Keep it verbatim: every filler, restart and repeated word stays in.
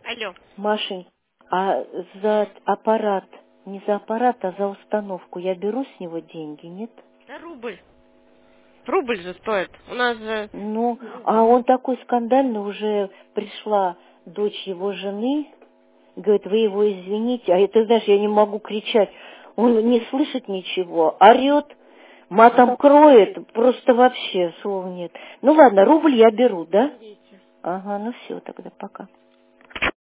Алло. Машень, а за аппарат, не за аппарат, а за установку я беру с него деньги, нет? Да рубль. Рубль же стоит. У нас же... Ну, а он такой скандальный, уже пришла дочь его жены, говорит, вы его извините, а это, знаешь, я не могу кричать, он не слышит ничего, орет, матом кроет, просто вообще слов нет. Ну ладно, рубль я беру, да? Берите. Ага, ну все тогда, пока.